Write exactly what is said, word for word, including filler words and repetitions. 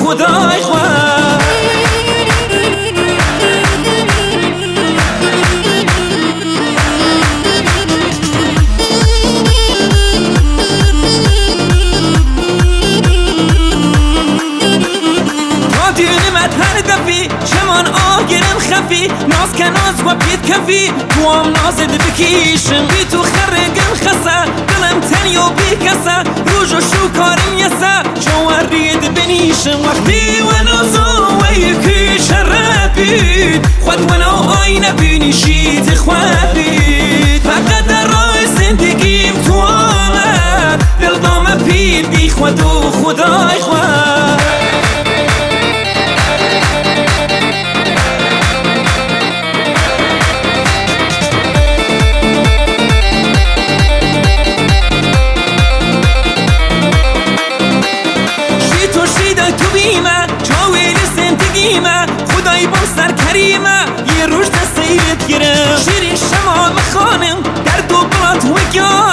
خدای خواه هر دفی شمان آگرم خفی ناز کناز و پید کفی تو هم نازد بکیشم بی تو خرگم خسا دلم تنی و بی کسا روش و شو کارم یسا جوار رید بنیشم وقتی و نازو و یکی شرد بید خود و نو آینه بینیشید خواه بید فقط در راه زندگیم تو آمد دل دام پید بی خود و خدای خواه خدای با سر کریمه یه روش سیرت گیرم شیرین شما بخانم در دو بلات و گیان